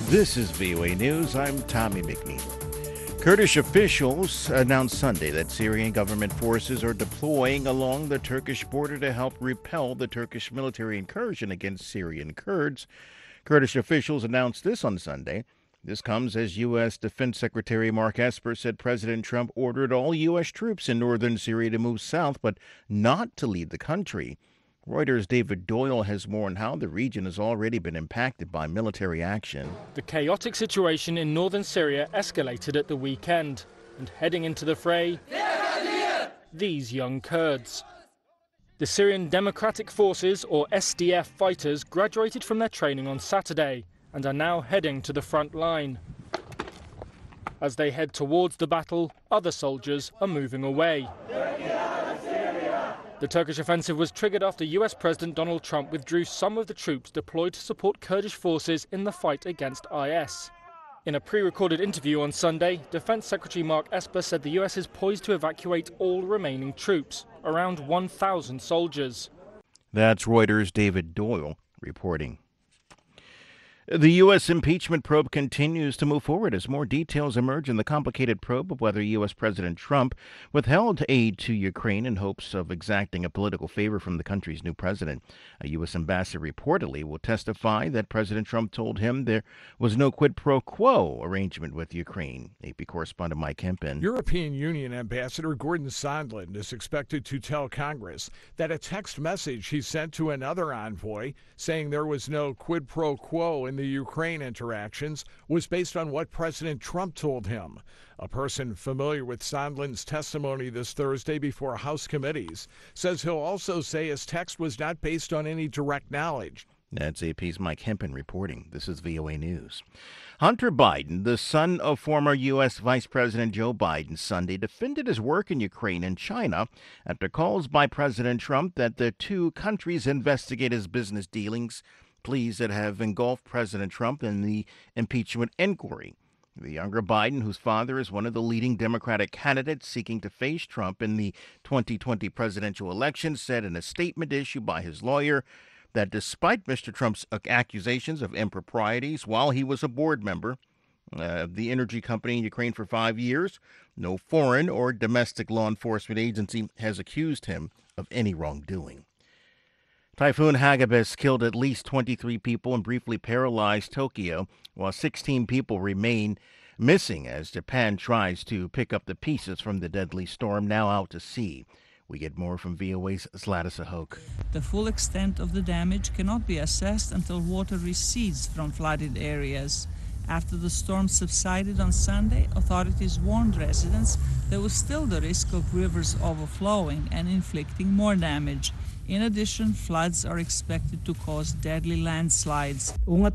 This is VOA News. I'm Tommy McNeil. Kurdish officials announced Sunday that Syrian government forces are deploying along the Turkish border to help repel the Turkish military incursion against Syrian Kurds. Kurdish officials announced this on Sunday. This comes as U.S. Defense Secretary Mark Esper said President Trump ordered all U.S. troops in northern Syria to move south, but not to leave the country. Reuters' David Doyle has more on how the region has already been impacted by military action. The chaotic situation in northern Syria escalated at the weekend, and heading into the fray, these young Kurds. The Syrian Democratic Forces, or SDF fighters, graduated from their training on Saturday and are now heading to the front line. As they head towards the battle, other soldiers are moving away. The Turkish offensive was triggered after US President Donald Trump withdrew some of the troops deployed to support Kurdish forces in the fight against IS. In a pre-recorded interview on Sunday, Defense Secretary Mark Esper said the US is poised to evacuate all remaining troops, around 1,000 soldiers. That's Reuters' David Doyle reporting. The U.S. impeachment probe continues to move forward as more details emerge in the complicated probe of whether U.S. President Trump withheld aid to Ukraine in hopes of exacting a political favor from the country's new president. A U.S. ambassador reportedly will testify that President Trump told him there was no quid pro quo arrangement with Ukraine. AP correspondent Mike Hempen. European Union Ambassador Gordon Sondland is expected to tell Congress that a text message he sent to another envoy saying there was no quid pro quo in the Ukraine interactions was based on what President Trump told him. A person familiar with Sondland's testimony this Thursday before House committees says he'll also say his text was not based on any direct knowledge. That's AP's Mike Hempen reporting. This is VOA News. Hunter Biden, the son of former U.S. Vice President Joe Biden, Sunday defended his work in Ukraine and China after calls by President Trump that the two countries investigate his business dealings, pleas that have engulfed President Trump in the impeachment inquiry. The younger Biden, whose father is one of the leading Democratic candidates seeking to face Trump in the 2020 presidential election, said in a statement issued by his lawyer that despite Mr. Trump's accusations of improprieties while he was a board member of the energy company in Ukraine for 5 years, no foreign or domestic law enforcement agency has accused him of any wrongdoing. Typhoon Hagibis killed at least 23 people and briefly paralyzed Tokyo, while 16 people remain missing as Japan tries to pick up the pieces from the deadly storm now out to sea. We get more from VOA's Zlata Sahok. The full extent of the damage cannot be assessed until water recedes from flooded areas. After the storm subsided on Sunday, authorities warned residents there was still the risk of rivers overflowing and inflicting more damage. In addition, floods are expected to cause deadly landslides.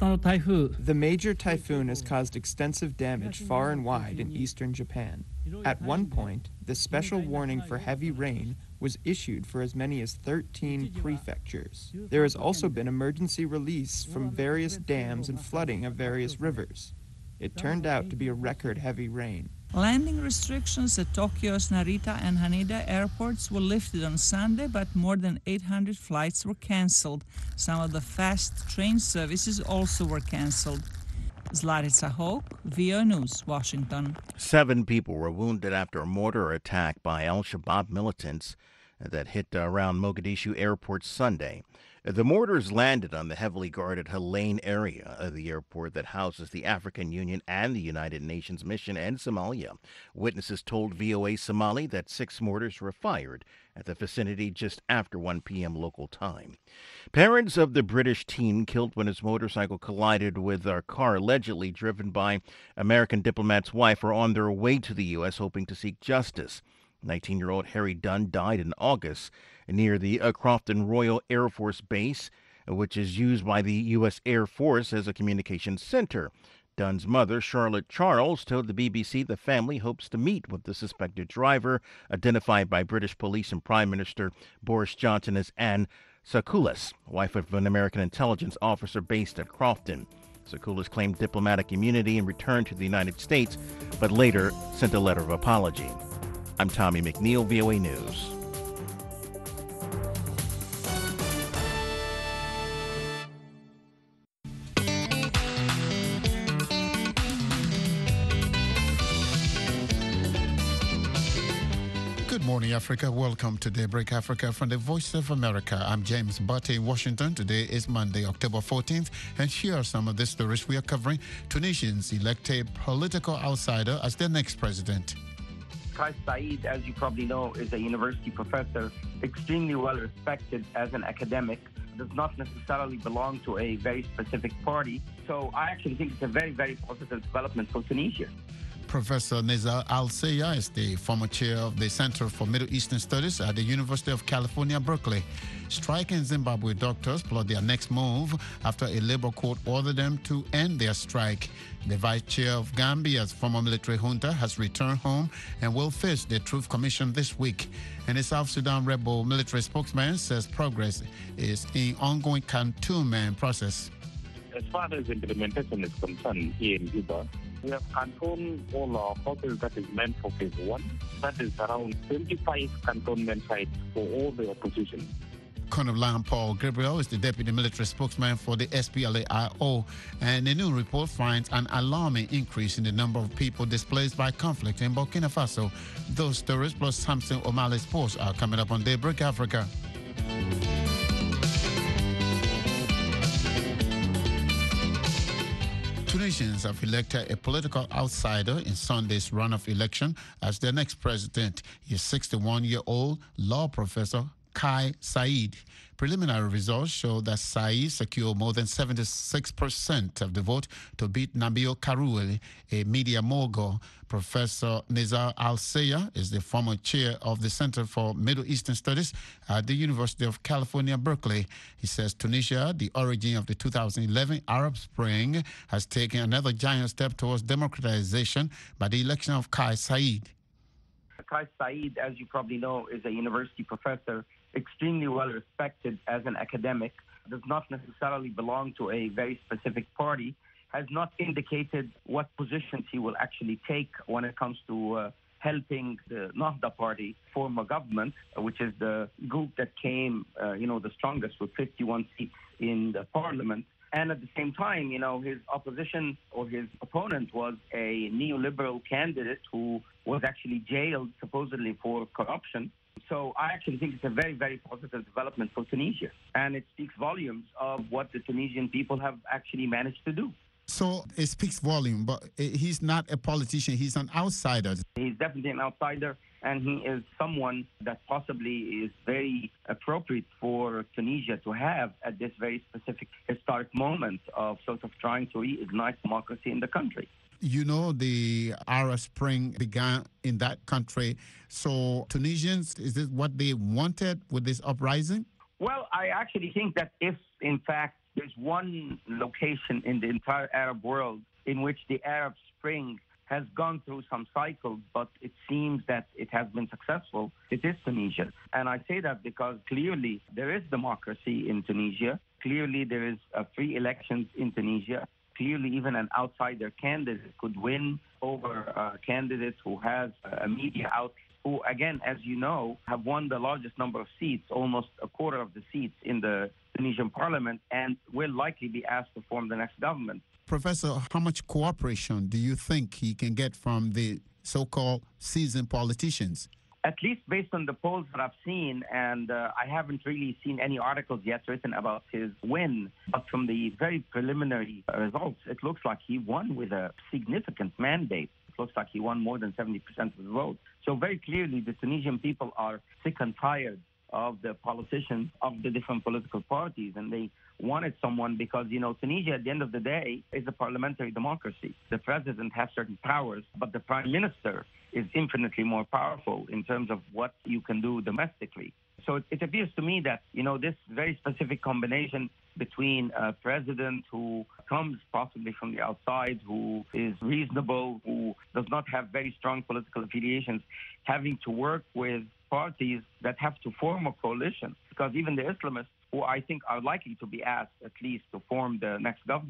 The major typhoon has caused extensive damage far and wide in eastern Japan. At one point, the special warning for heavy rain was issued for as many as 13 prefectures. There has also been emergency release from various dams and flooding of various rivers. It turned out to be a record heavy rain. Landing restrictions at Tokyo's Narita and Haneda airports were lifted on Sunday, but more than 800 flights were canceled. Some of the fast train services also were canceled. Zlata Sahok, VOA News, Washington. 7 people were wounded after a mortar attack by al-Shabaab militants that hit around Mogadishu airport Sunday. The mortars landed on the heavily guarded Halane area of the airport that houses the African Union and the United Nations mission in Somalia. Witnesses told VOA Somali that 6 mortars were fired at the vicinity just after 1 p.m. local time. Parents of the British teen killed when his motorcycle collided with a car allegedly driven by American diplomat's wife are on their way to the U.S. hoping to seek justice. 19-year-old Harry Dunn died in August near the Crofton Royal Air Force Base, which is used by the U.S. Air Force as a communications center. Dunn's mother, Charlotte Charles, told the BBC the family hopes to meet with the suspected driver, identified by British police and Prime Minister Boris Johnson as Anne Sakoulas, wife of an American intelligence officer based at Crofton. Sakoulas claimed diplomatic immunity and returned to the United States, but later sent a letter of apology. I'm Tommy McNeil, VOA News. morning, Africa. Welcome to Daybreak Africa from the Voice of America. I'm James Butte in Washington. Today is Monday, October 14th, and here are some of the stories we are covering. Tunisians elect a political outsider as their next president. Kais Saied, as you probably know, is a university professor, extremely well respected as an academic, does not necessarily belong to a very specific party. So I actually think it's a very, very positive development for Tunisia. Professor Nizar Al-Sayya is the former chair of the Center for Middle Eastern Studies at the University of California, Berkeley. Striking Zimbabwe doctors plot their next move after a labor court ordered them to end their strike. The vice chair of Gambia's former military junta has returned home and will face the Truth Commission this week. And the South Sudan rebel military spokesman says progress is in ongoing cantonment process. As far as implementation is concerned here in Juba, we have cantoned all our forces that is meant for phase 1. That is around 25 cantonment sites for all the opposition. Colonel Lan Paul Gabriel is the deputy military spokesman for the SPLA-IO, and a new report finds an alarming increase in the number of people displaced by conflict in Burkina Faso. Those stories plus Samson O'Malley's post are coming up on Daybreak Africa. Tunisians have elected a political outsider in Sunday's runoff election as their next president. He is 61-year-old law professor Kais Saied. Preliminary results show that Saied secured more than 76% of the vote to beat Nabil Karoui, a media mogul. Professor Nizar Al-Sayya is the former chair of the Center for Middle Eastern Studies at the University of California, Berkeley. He says Tunisia, the origin of the 2011 Arab Spring, has taken another giant step towards democratization by the election of Kais Saied. Kais Saied, as you probably know, is a university professor, extremely well respected as an academic, does not necessarily belong to a very specific party, has not indicated what positions he will actually take when it comes to helping the Nahda party form a government, which is the group that came, the strongest with 51 seats in the parliament. And at the same time, his opposition or his opponent was a neoliberal candidate who was actually jailed supposedly for corruption. So I actually think it's a very, very positive development for Tunisia. And it speaks volumes of what the Tunisian people have actually managed to do. So it speaks volume, but he's not a politician. He's an outsider. He's definitely an outsider, and he is someone that possibly is very appropriate for Tunisia to have at this very specific historic moment of sort of trying to reignite democracy in the country. You know, the Arab Spring began in that country. So Tunisians, is this what they wanted with this uprising? Well, I actually think that if, in fact, there's one location in the entire Arab world in which the Arab Spring has gone through some cycles, but it seems that it has been successful, it is Tunisia. And I say that because clearly there is democracy in Tunisia. Clearly there is free elections in Tunisia. Clearly even an outsider candidate could win over a candidate who has a media outlet, who, again, as you know, have won the largest number of seats, almost a quarter of the seats in the Tunisian parliament, and will likely be asked to form the next government. Professor, how much cooperation do you think he can get from the so-called seasoned politicians? At least based on the polls that I've seen, and I haven't really seen any articles yet written about his win, but from the very preliminary results, it looks like he won with a significant mandate. It looks like he won more than 70% of the vote. So very clearly, the Tunisian people are sick and tired of the politicians of the different political parties, and they wanted someone because, Tunisia, at the end of the day, is a parliamentary democracy. The president has certain powers, but the prime minister is infinitely more powerful in terms of what you can do domestically. So it appears to me that, this very specific combination between a president who comes possibly from the outside, who is reasonable, who does not have very strong political affiliations, having to work with parties that have to form a coalition, because even the Islamists, who I think are likely to be asked at least to form the next government,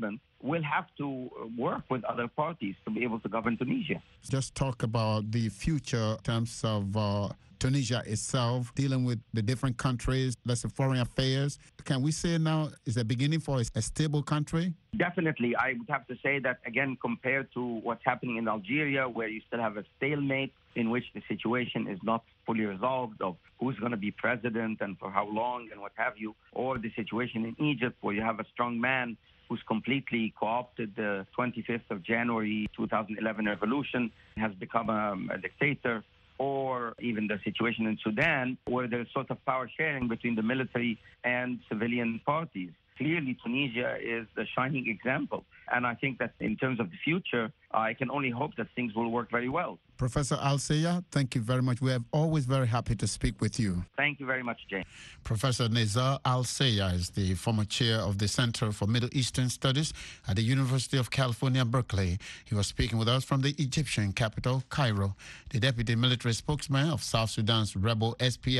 will have to work with other parties to be able to govern Tunisia. Just talk about the future in terms of Tunisia itself, dealing with the different countries, let's say foreign affairs. Can we say now is the beginning for a stable country? Definitely. I would have to say that, again, compared to what's happening in Algeria, where you still have a stalemate in which the situation is not fully resolved of who's going to be president and for how long and what have you, or the situation in Egypt, where you have a strong man who's completely co-opted the 25th of January 2011 revolution, has become a dictator, or even the situation in Sudan, where there's sort of power sharing between the military and civilian parties. Clearly, Tunisia is the shining example. And I think that in terms of the future, I can only hope that things will work very well. Professor Al-Sayya, thank you very much. We are always very happy to speak with you. Thank you very much, Jane. Professor Nizar Al-Sayya is the former chair of the Center for Middle Eastern Studies at the University of California, Berkeley. He was speaking with us from the Egyptian capital, Cairo. The deputy military spokesman of South Sudan's rebel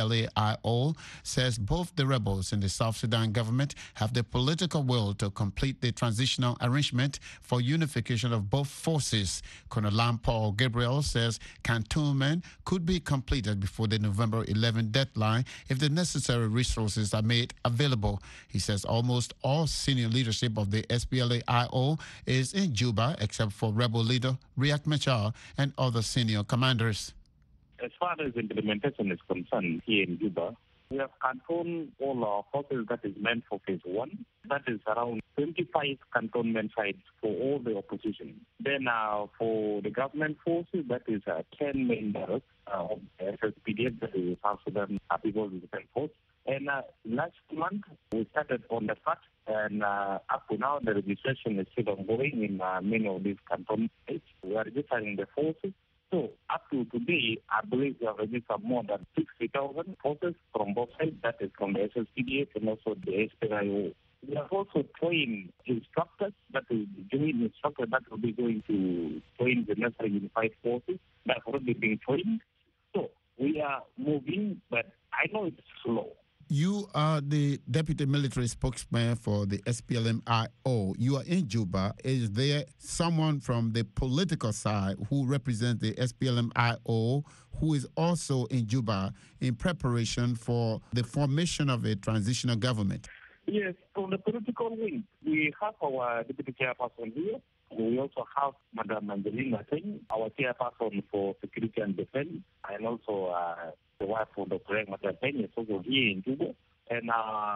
SPLA-IO says both the rebels and the South Sudan government have the political will to complete the transitional arrangement for unification of both forces. Colonel Lampol Gabriel says cantonment could be completed before the November 11 deadline if the necessary resources are made available. He says almost all senior leadership of the SPLA-IO is in Juba except for rebel leader Riek Machar and other senior commanders. As far as implementation is concerned here in Juba, we have cantoned all our forces that is meant for phase 1. That is around 25 cantonment sites for all the opposition. Then for the government forces, that is 10 main barracks of SSPDF, that is South Sudan People's Defense Force. And last month, we started on the fact, and up to now, the registration is still ongoing in many of these cantonment sites. We are registering the forces. So up to today, I believe we have registered more than 60,000 forces from both sides, that is from the SSPDF and also the SPLA-IO. We have also trained instructors, that is joint instructors that will be going to train the necessary unified forces that have already been trained. So we are moving, but I know it's slow. You are the deputy military spokesman for the SPLM-IO. You are in Juba. Is there someone from the political side who represents the SPLM-IO who is also in Juba in preparation for the formation of a transitional government? Yes, from the political wing, we have our deputy chairperson here. We also have Madam Angelina Singh, our chairperson for security and defense, and also the wife of Dr. Emma Singh is also here in Juba. And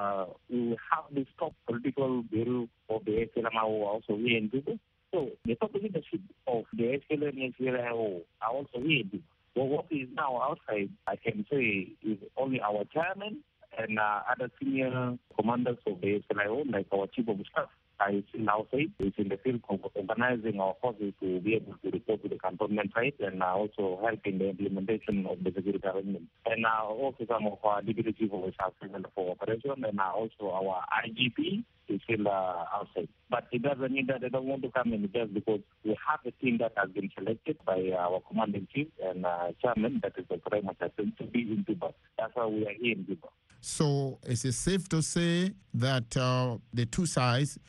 we have the top political bureau of the SPLM-IO also here in Juba. So the top leadership of the SPLM and SPLA-IO are also here in Juba. So what is now outside, I can say, is only our chairman and other senior commanders of the SPLA-IO, like our chief of staff. I still now say is in the field of organizing our forces to be able to report to the cantonment site and also help in the implementation of the security arrangement. And also some of our deputy chief of staff for operation and also our IGP is still outside. But it doesn't mean that they don't want to come in just because we have a team that has been selected by our commanding chief and chairman, that is the Prime Minister, to be in Juba. That's why we are here in Juba. So is it safe to say that the two sides,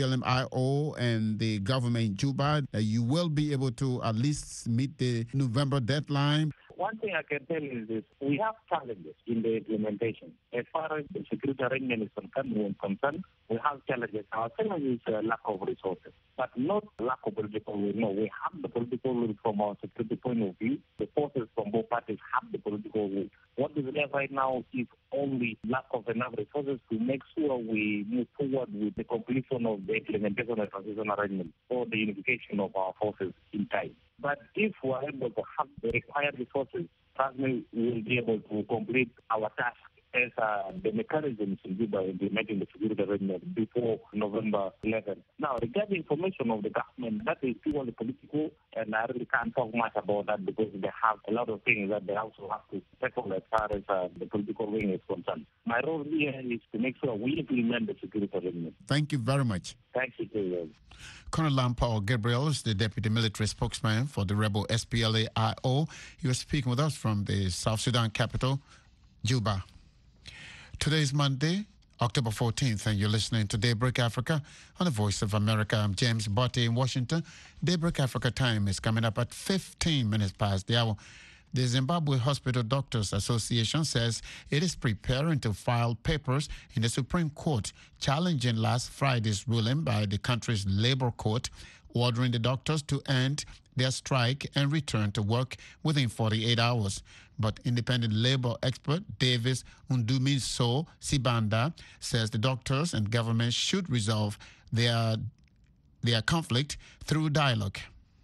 SPLM-IO and the government in Juba, you will be able to at least meet the November deadline? One thing I can tell you is this. We have challenges in the implementation. As far as the security arrangement is concerned, we have challenges. Our challenge is lack of resources, but not lack of political will. No, we have the political will from our security point of view. The forces from both parties have the political will. What is left right now is only lack of enough resources to make sure we move forward with the completion of the implementation of the transition arrangement or the unification of our forces in time. But if we are able to have the required resources, trust me, we will be able to complete our task as the mechanisms in Juba implementing the security arrangement before November 11. Now, regarding information of the government, that is purely political, and I really can't talk much about that because they have a lot of things that they also have to tackle as far as the political wing is concerned. My role here is to make sure we implement the security arrangement. Thank you very much. Thank you, Jay. Colonel Lampol Gabriel is the deputy military spokesman for the rebel SPLA-IO. He was speaking with us from the South Sudan capital, Juba. Today is Monday, October 14th, and you're listening to Daybreak Africa on the Voice of America. I'm James Botte in Washington. Daybreak Africa time is coming up at 15 minutes past the hour. The Zimbabwe Hospital Doctors Association says it is preparing to file papers in the Supreme Court challenging last Friday's ruling by the country's labor court ordering the doctors to end their strike and return to work within 48 hours. But independent labor expert Davis Ndumiso Sibanda says the doctors and government should resolve their conflict through dialogue.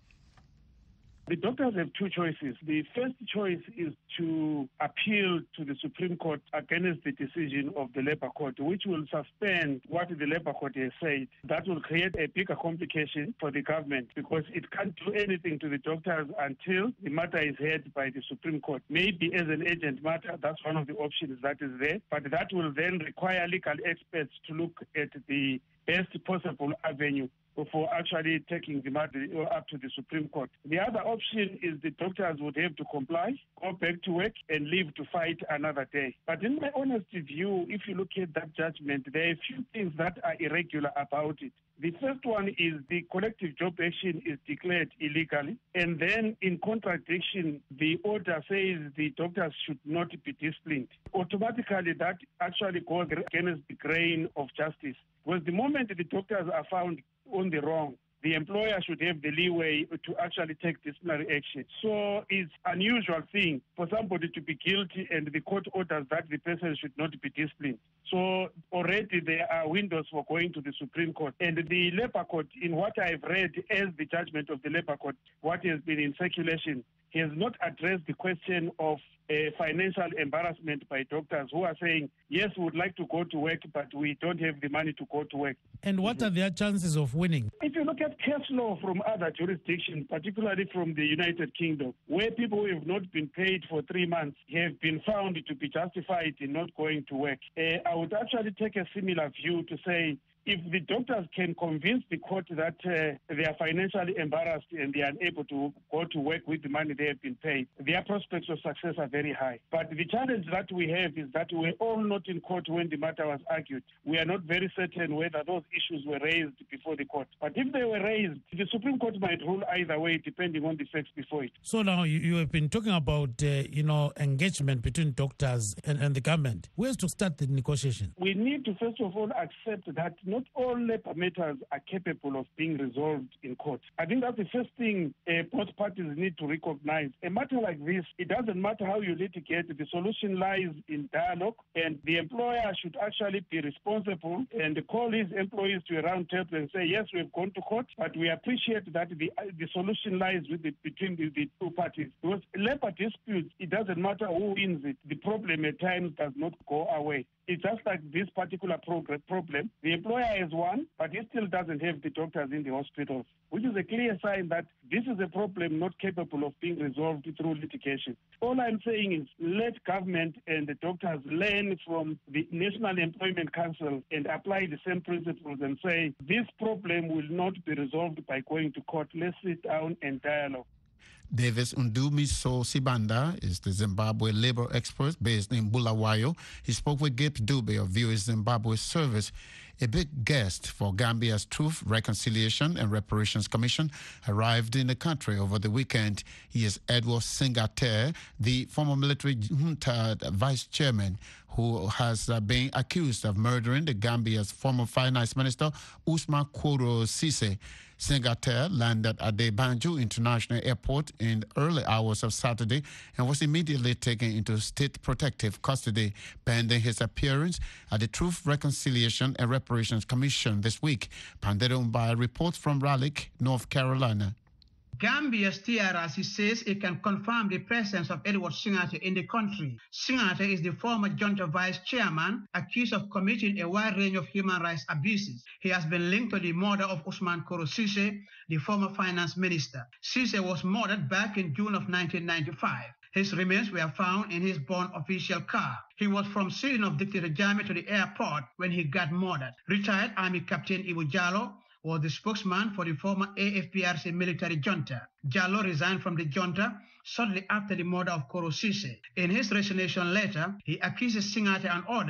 The doctors have two choices. The first choice is to appeal to the Supreme Court against the decision of the Labour Court, which will suspend what the Labour Court has said. That will create a bigger complication for the government because it can't do anything to the doctors until the matter is heard by the Supreme Court. Maybe as an urgent matter, that's one of the options that is there, but that will then require legal experts to look at the best possible avenue for actually taking the matter up to the Supreme Court. The other option is the doctors would have to comply, go back to work, and leave to fight another day. But in my honest view, if you look at that judgment, there are a few things that are irregular about it. The first one is the collective job action is declared illegally, and then in contradiction, the order says the doctors should not be disciplined. Automatically, that actually goes against the grain of justice. Because the moment the doctors are found on the wrong, the employer should have the leeway to actually take disciplinary action. So it's an unusual thing for somebody to be guilty and the court orders that the person should not be disciplined. So already there are windows for going to the Supreme Court. And the Labour Court, in what I've read as the judgment of the Labour Court, what has been in circulation, he has not addressed the question of financial embarrassment by doctors who are saying, yes, we would like to go to work, but we don't have the money to go to work. And what are their chances of winning? If you look at case law from other jurisdictions, particularly from the United Kingdom, where people who have not been paid for 3 months have been found to be justified in not going to work, I would actually take a similar view to say, if the doctors can convince the court that they are financially embarrassed and they are unable to go to work with the money they have been paid, their prospects of success are very high. But the challenge that we have is that we're all not in court when the matter was argued. We are not very certain whether those issues were raised before the court. But if they were raised, the Supreme Court might rule either way depending on the facts before it. So now you have been talking about, engagement between doctors and the government. Where's to start the negotiation? We need to first of all accept that not all labor matters are capable of being resolved in court. I think that's the first thing both parties need to recognize. A matter like this, it doesn't matter how you litigate, the solution lies in dialogue, and the employer should actually be responsible and call his employees to a round table and say, yes, we've gone to court, but we appreciate that the solution lies between the two parties. Because labor disputes, it doesn't matter who wins it. The problem at times does not go away. It's just like this particular problem. The employer has won, but he still doesn't have the doctors in the hospitals, which is a clear sign that this is a problem not capable of being resolved through litigation. All I'm saying is let government and the doctors learn from the National Employment Council and apply the same principles and say this problem will not be resolved by going to court. Let's sit down and dialogue. Davis Ndumiso Sibanda is the Zimbabwe labor expert based in Bulawayo. He spoke with Gibbs Dube of VOA Zimbabwe Service. A big guest for Gambia's Truth, Reconciliation and Reparations Commission arrived in the country over the weekend. He is Edward Singate, the former military junta vice chairman who has been accused of murdering the Gambia's former finance minister, Usman Koro Sise. Singate landed at the Banjul International Airport in the early hours of Saturday and was immediately taken into state protective custody, pending his appearance at the Truth, Reconciliation and Reparations Commission this week. Pandero Mbai reports from Raleigh, North Carolina. Gambia's TRRC says it can confirm the presence of Edward Singate in the country. Singate is the former junta vice chairman accused of committing a wide range of human rights abuses. He has been linked to the murder of Usman Koro Sise, the former finance minister. Sise was murdered back in June of 1995. His remains were found in his Bond official car. He was from Sweden of Dictator Jammeh to the airport when he got murdered. Retired Army Captain Ibu Jallo was the spokesman for the former AFPRC military junta. Jallo resigned from the junta shortly after the murder of Koro Sise. In his resignation letter, he accuses Singate and others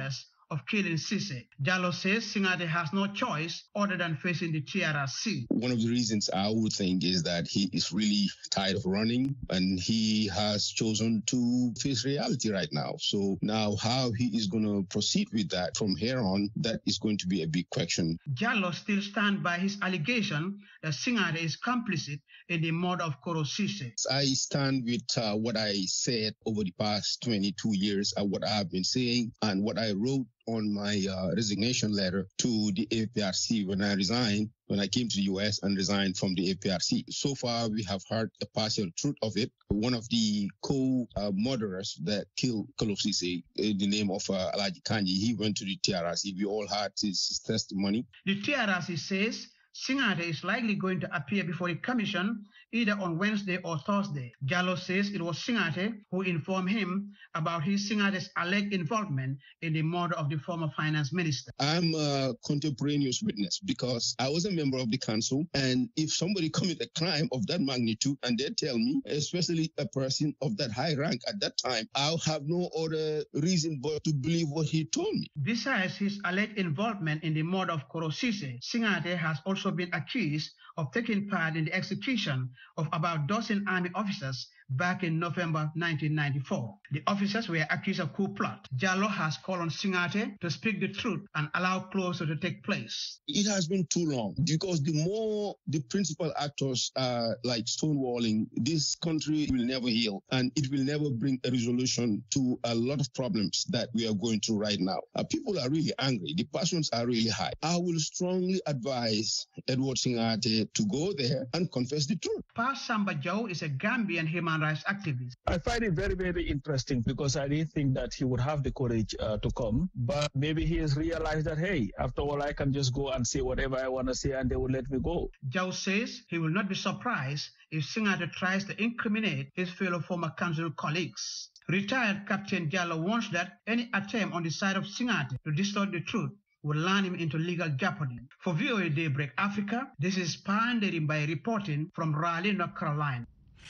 of killing Cisse. Jallow says Singate has no choice other than facing the TRRC. One of the reasons I would think is that he is really tired of running and he has chosen to face reality right now. So now how he is going to proceed with that from here on, that is going to be a big question. Jallow still stands by his allegation that Singate is complicit in the murder of Koro Cisse. I stand with what I said over the past 22 years, what I have been saying and what I wrote on my resignation letter to the APRC when I resigned, when I came to the U.S. and resigned from the APRC. So far, we have heard the partial truth of it. One of the co-murderers that killed Kolo Cisse, the name of Alaji Kanji, he went to the TRRC. We all heard his testimony. The TRRC says Singate is likely going to appear before the commission either on Wednesday or Thursday. Jallow says it was Singate who informed him about Singate's alleged involvement in the murder of the former finance minister. I'm a contemporaneous witness because I was a member of the council, and if somebody commit a crime of that magnitude and they tell me, especially a person of that high rank at that time, I'll have no other reason but to believe what he told me. Besides his alleged involvement in the murder of Koro Cisse, Singate has also been accused of taking part in the execution of about a dozen army officers back in November 1994. The officers were accused of coup plot. Jallow has called on Singate to speak the truth and allow closure to take place. It has been too long because the more the principal actors are like stonewalling, this country will never heal and it will never bring a resolution to a lot of problems that we are going through right now. People are really angry. The passions are really high. I will strongly advise Edward Singate to go there and confess the truth. Pa Samba Joe is a Gambian human rights activist. I find it very, very interesting because I didn't think that he would have the courage to come. But maybe he has realized that, hey, after all, I can just go and say whatever I want to say and they will let me go. Joe says he will not be surprised if Singate tries to incriminate his fellow former council colleagues. Retired Captain Jallow warns that any attempt on the side of Singate to distort the truth will land him into legal jeopardy. For VOA Daybreak Africa, this is Pandering by reporting from Raleigh, North Carolina.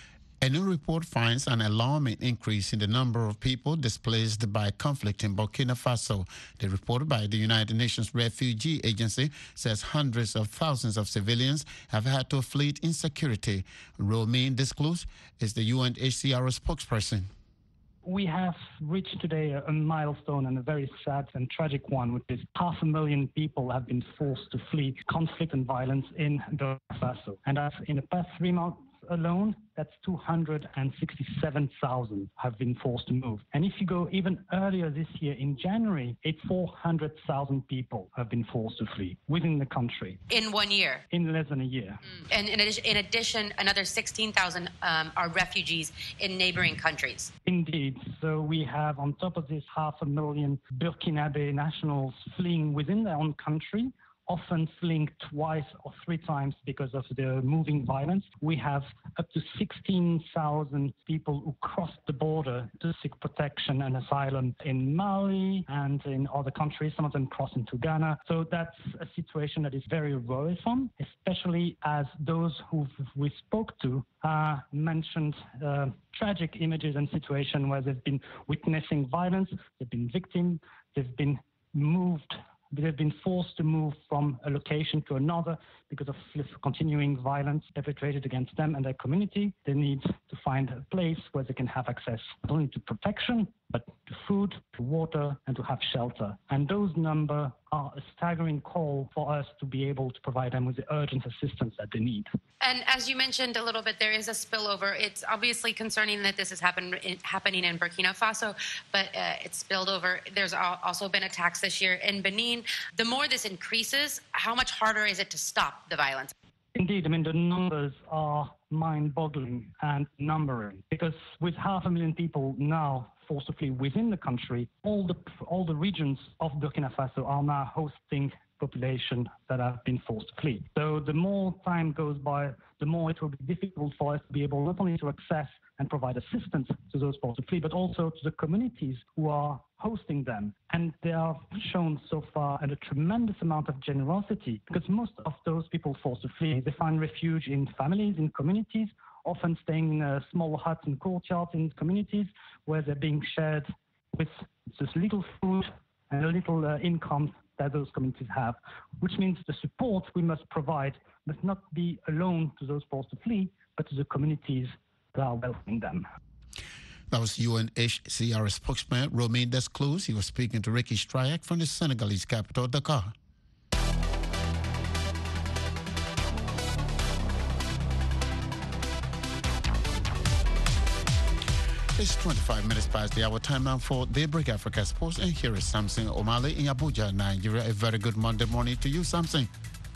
A new report finds an alarming increase in the number of people displaced by conflict in Burkina Faso. The report by the United Nations Refugee Agency says hundreds of thousands of civilians have had to flee insecurity. Romain Desclus is the UNHCR spokesperson. We have reached today a milestone and a very sad and tragic one, which is 500,000 people have been forced to flee conflict and violence in Burkina Faso. And as in the past 3 months alone, that's 267,000 have been forced to move. And if you go even earlier this year, in January, 400,000 people have been forced to flee within the country. In 1 year? In less than a year. And in addition, another 16,000 are refugees in neighboring countries. Indeed. So we have, on top of this, 500,000 Burkinabe nationals fleeing within their own country, often fleeing twice or 3 times because of the moving violence. We have up to 16,000 people who crossed the border to seek protection and asylum in Mali and in other countries, some of them cross into Ghana. So that's a situation that is very worrisome, especially as those who we spoke to mentioned tragic images and situations where they've been witnessing violence, they've been victims, they've been forced to move from a location to another because of continuing violence perpetrated against them and their community. They need to find a place where they can have access not only to protection, but to food, to water, and to have shelter. And those numbers are a staggering call for us to be able to provide them with the urgent assistance that they need. And as you mentioned a little bit, there is a spillover. It's obviously concerning that this is happening in Burkina Faso, but it's spilled over. There's also been attacks this year in Benin. The more this increases, how much harder is it to stop the violence? Indeed, I mean, the numbers are mind-boggling and numbering, because with 500,000 people now forced to flee within the country, all the regions of Burkina Faso are now hosting population that have been forced to flee. So the more time goes by, the more it will be difficult for us to be able not only to access and provide assistance to those forced to flee, but also to the communities who are hosting them. And they have shown so far a tremendous amount of generosity, because most of those people forced to flee, they find refuge in families, in communities, often staying in small huts and courtyards in communities where they're being shared with just little food and the little incomes that those communities have, which means the support we must provide must not be alone to those forced to flee, but to the communities that are welcoming them. That was UNHCR spokesman Romain Desclous. He was speaking to Ricky Stryak from the Senegalese capital, Dakar. It's 25 minutes past the hour. Time now for Daybreak Africa Sports. And here is Samson Omale in Abuja, Nigeria. A very good Monday morning to you, Samson.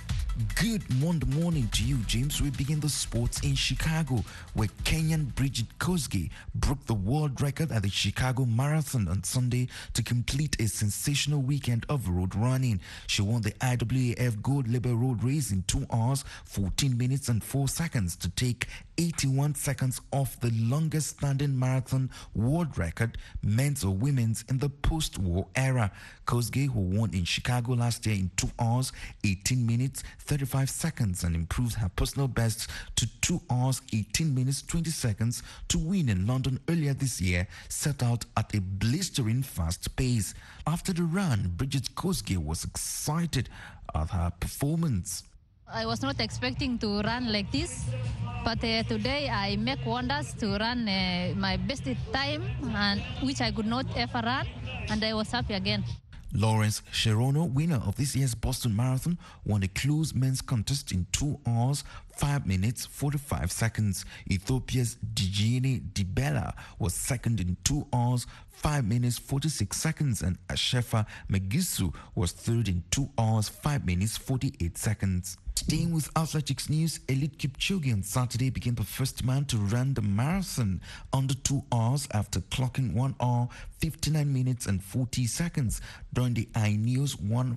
Good Monday morning to you, James. We begin the sports in Chicago, where Kenyan Bridget Kosgei broke the world record at the Chicago Marathon on Sunday to complete a sensational weekend of road running. She won the IAAF Gold Labor Road Race in 2 hours, 14 minutes and 4 seconds to take 81 seconds off the longest standing marathon world record, men's or women's, in the post-war era. Kosgei, who won in Chicago last year in 2 hours, 18 minutes, 35 seconds and improved her personal best to 2 hours, 18 minutes, 20 seconds to win in London earlier this year, set out at a blistering fast pace. After the run, Bridget Kosgei was excited at her performance. I was not expecting to run like this, but today I make wonders to run my best time, and which I could not ever run, and I was happy again. Lawrence Cherono, winner of this year's Boston Marathon, won a close men's contest in 2 hours, 5 minutes, 45 seconds. Ethiopia's Djene Dibela was second in 2 hours, 5 minutes, 46 seconds, and Ashefa Megisu was third in 2 hours, 5 minutes, 48 seconds. Staying with athletics news, Eliud Kipchoge on Saturday became the first man to run the marathon under 2 hours after clocking 1 hour, 59 minutes and 40 seconds during the Ineos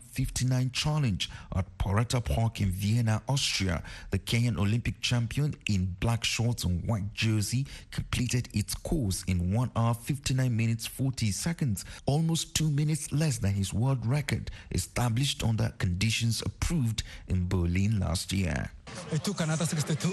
1:59 challenge at Poretta Park in Vienna, Austria. The Kenyan Olympic champion in black shorts and white jersey completed its course in 1 hour, 59 minutes, 40 seconds, almost 2 minutes less than his world record established under conditions approved in Berlin last year. It took another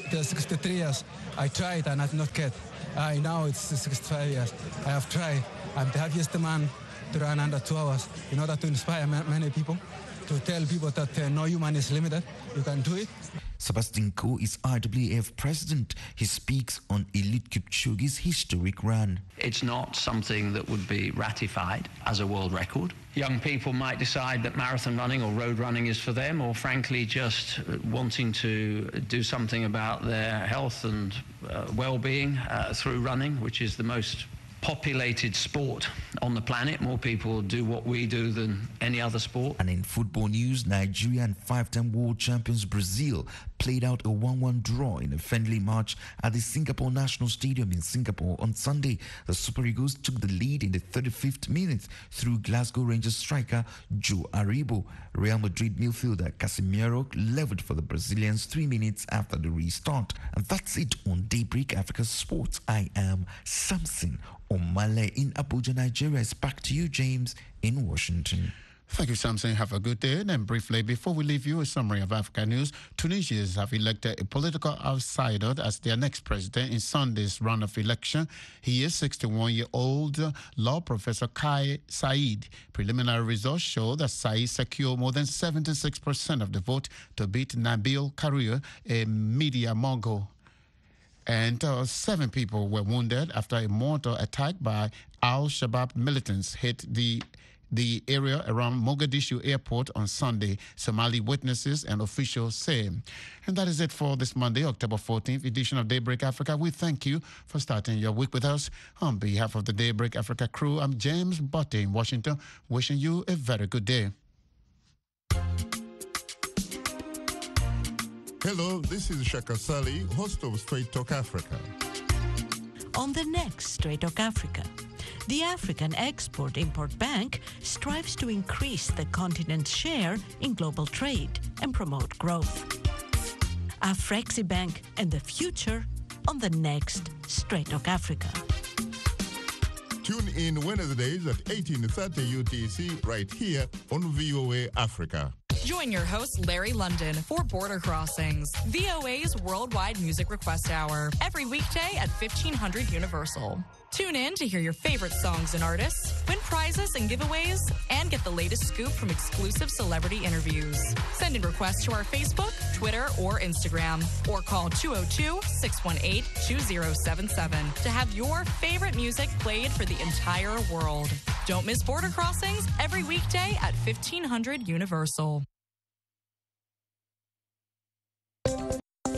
63 years. I tried and I did not get. Now it's 65 years. I have tried. I'm the happiest man to run under 2 hours in order to inspire many people, to tell people that no human is limited. You can do it. Sebastian Coe is IAAF president. He speaks on Eliud Kipchoge's historic run. It's not something that would be ratified as a world record. Young people might decide that marathon running or road running is for them, or frankly just wanting to do something about their health and well-being through running, which is the most populated sport on the planet. More people do what we do than any other sport. And in football news, Nigeria and 5-time world champions Brazil played out a 1-1 draw in a friendly match at the Singapore National Stadium in Singapore on Sunday. The Super Eagles took the lead in the 35th minute through Glasgow Rangers striker Joe Aribo. Real Madrid midfielder Casemiro leveled for the Brazilians 3 minutes after the restart. And that's it on Daybreak Africa Sports. I am Samson Omale in Abuja, Nigeria. It's back to you, James, in Washington. Thank you, Samson. Have a good day. And then briefly, before we leave you, a summary of Africa news. Tunisians have elected a political outsider as their next president in Sunday's round of election. He is 61-year-old law professor Kai Said. Preliminary results show that Said secured more than 76% of the vote to beat Nabil Karir, a media mogul. And 7 people were wounded after a mortar attack by Al-Shabaab militants hit the area around Mogadishu airport on Sunday, Somali witnesses and officials say. And that is it for this Monday, October 14th edition of Daybreak Africa. We thank you for starting your week with us. On behalf of the Daybreak Africa crew, I'm James Botte in Washington, wishing you a very good day. Hello, this is Shaka Sali, host of Straight Talk Africa. On the next Straight Talk Africa, the African Export-Import Bank strives to increase the continent's share in global trade and promote growth. Afreximbank and the future on the next Straight Talk Africa. Tune in Wednesdays at 18:30 UTC right here on VOA Africa. Join your host, Larry London, for Border Crossings, VOA's worldwide music request hour, every weekday at 1500 Universal. Tune in to hear your favorite songs and artists, win prizes and giveaways, and get the latest scoop from exclusive celebrity interviews. Send in requests to our Facebook, Twitter, or Instagram, or call 202-618-2077 to have your favorite music played for the entire world. Don't miss Border Crossings every weekday at 1500 Universal.